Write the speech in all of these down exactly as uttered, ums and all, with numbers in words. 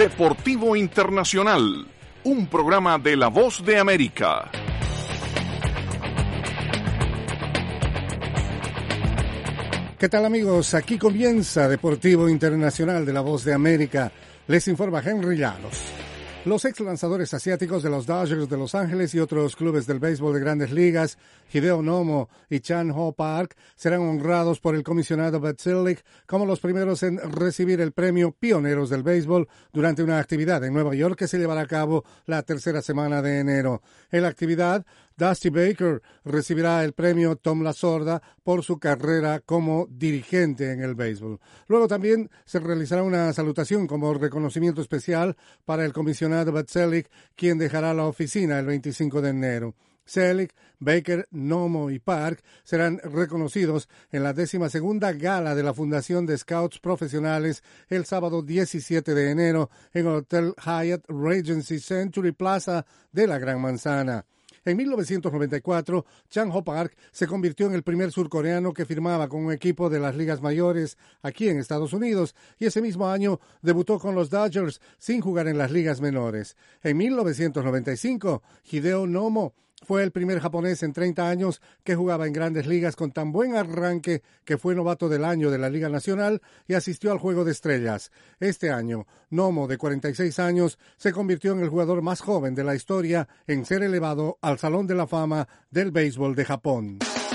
Deportivo Internacional, un programa de La Voz de América. ¿Qué tal, amigos? Aquí comienza Deportivo Internacional de La Voz de América. Les informa Henry Llanos. Los ex lanzadores asiáticos de los Dodgers de Los Ángeles y otros clubes del béisbol de Grandes Ligas, Hideo Nomo y Chan-Ho Park, serán honrados por el comisionado Bud Selig como los primeros en recibir el premio Pioneros del Béisbol durante una actividad en Nueva York que se llevará a cabo la tercera semana de enero. En la actividad, Dusty Baker recibirá el premio Tom La Sorda por su carrera como dirigente en el béisbol. Luego también se realizará una salutación como reconocimiento especial para el comisionado Bud Selig, quien dejará la oficina el veinticinco de enero. Selig, Baker, Nomo y Park serán reconocidos en la décima segunda gala de la Fundación de Scouts Profesionales el sábado diecisiete de enero en el Hotel Hyatt Regency Century Plaza de la Gran Manzana. En mil novecientos noventa y cuatro, Chan-Ho Park se convirtió en el primer surcoreano que firmaba con un equipo de las ligas mayores aquí en Estados Unidos, y ese mismo año debutó con los Dodgers sin jugar en las ligas menores. En mil novecientos noventa y cinco, Hideo Nomo fue el primer japonés en treinta años que jugaba en Grandes Ligas con tan buen arranque que fue novato del año de la Liga Nacional y asistió al Juego de Estrellas. Este año, Nomo, de cuarenta y seis años, se convirtió en el jugador más joven de la historia en ser elevado al Salón de la Fama del Béisbol de Japón.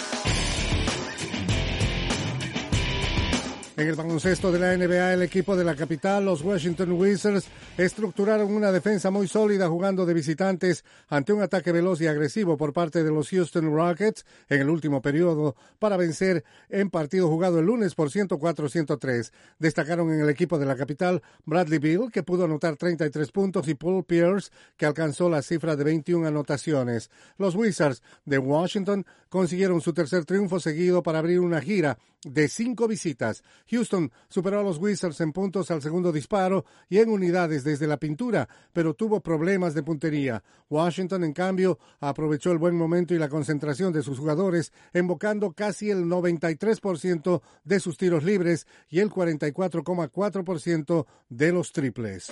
En el baloncesto de la N B A, el equipo de la capital, los Washington Wizards, estructuraron una defensa muy sólida jugando de visitantes ante un ataque veloz y agresivo por parte de los Houston Rockets en el último periodo para vencer en partido jugado el lunes por ciento cuatro a ciento tres. Destacaron en el equipo de la capital Bradley Beal, que pudo anotar treinta y tres puntos, y Paul Pierce, que alcanzó la cifra de veintiuna anotaciones. Los Wizards de Washington consiguieron su tercer triunfo seguido para abrir una gira de cinco visitas. Houston superó a los Wizards en puntos al segundo disparo y en unidades desde la pintura, pero tuvo problemas de puntería. Washington, en cambio, aprovechó el buen momento y la concentración de sus jugadores, embocando casi el noventa y tres por ciento de sus tiros libres y el cuarenta y cuatro coma cuatro por ciento de los triples.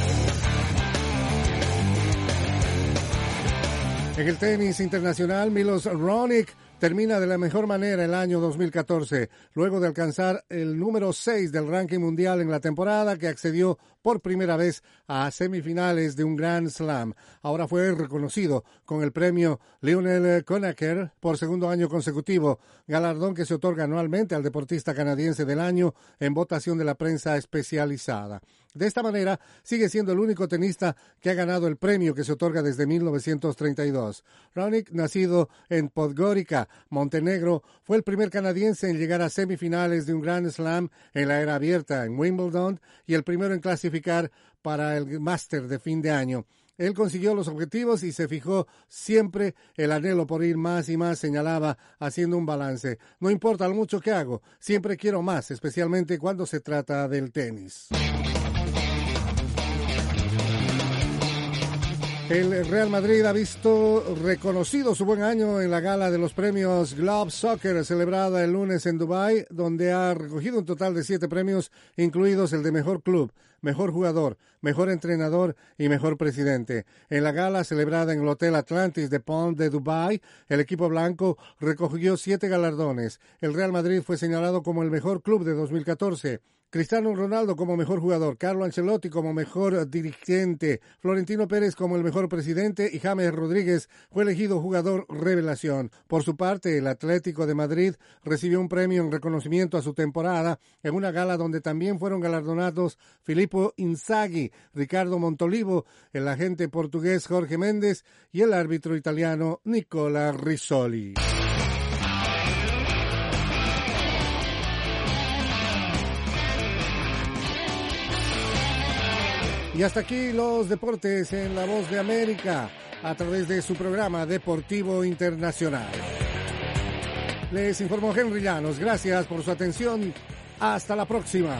En el tenis internacional, Milos Raonic termina de la mejor manera el año dos mil catorce, luego de alcanzar el número seis del ranking mundial en la temporada, que accedió por primera vez a semifinales de un Grand Slam. Ahora fue reconocido con el premio Lionel Conacher por segundo año consecutivo, galardón que se otorga anualmente al deportista canadiense del año en votación de la prensa especializada. De esta manera, sigue siendo el único tenista que ha ganado el premio que se otorga desde mil novecientos treinta y dos. Raonic, nacido en Podgorica, Montenegro, fue el primer canadiense en llegar a semifinales de un Grand Slam en la era abierta en Wimbledon y el primero en clasificar para el Máster de fin de año. Él consiguió los objetivos y se fijó siempre el anhelo por ir más y más, señalaba, haciendo un balance. No importa lo mucho que hago, siempre quiero más, especialmente cuando se trata del tenis. El Real Madrid ha visto reconocido su buen año en la gala de los premios Globe Soccer celebrada el lunes en Dubái, donde ha recogido un total de siete premios, incluidos el de Mejor Club, Mejor Jugador, Mejor Entrenador y Mejor Presidente. En la gala celebrada en el Hotel Atlantis de Palm de Dubái, el equipo blanco recogió siete galardones. El Real Madrid fue señalado como el mejor club de dos mil catorce. Cristiano Ronaldo como mejor jugador, Carlo Ancelotti como mejor dirigente, Florentino Pérez como el mejor presidente y James Rodríguez fue elegido jugador revelación. Por su parte, el Atlético de Madrid recibió un premio en reconocimiento a su temporada en una gala donde también fueron galardonados Filippo Inzaghi, Ricardo Montolivo, el agente portugués Jorge Méndez y el árbitro italiano Nicola Rizzoli. Y hasta aquí los deportes en La Voz de América, a través de su programa Deportivo Internacional. Les informó Henry Llanos. Gracias por su atención. Hasta la próxima.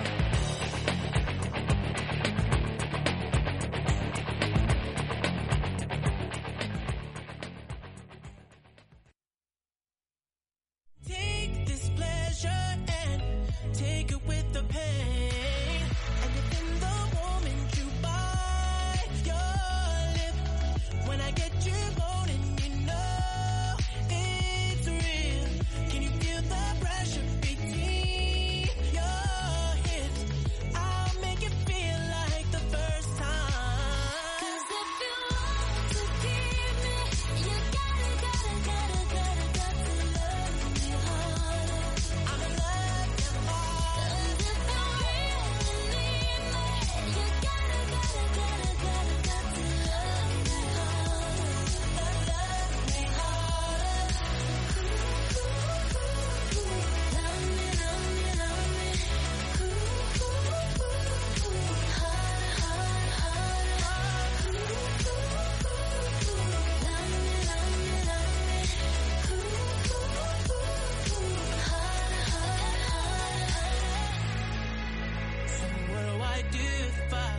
Take it with the pain, and if in the moment you buy do if I